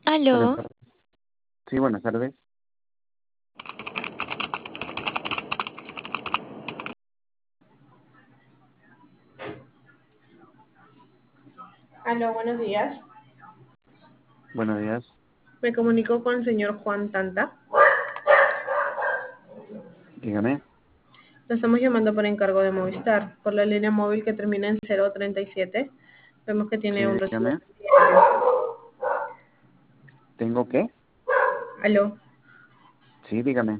Buenas Aló, tardes. Sí, buenas tardes. Aló, buenos días. Buenos días. Me comunico con el señor Juan Tanta. Dígame. Lo estamos llamando por encargo de Movistar, por la línea móvil que termina en 037. Vemos que Sí, tiene un recibo dígame. pendiente. ¿Tengo qué? Aló. Sí, dígame.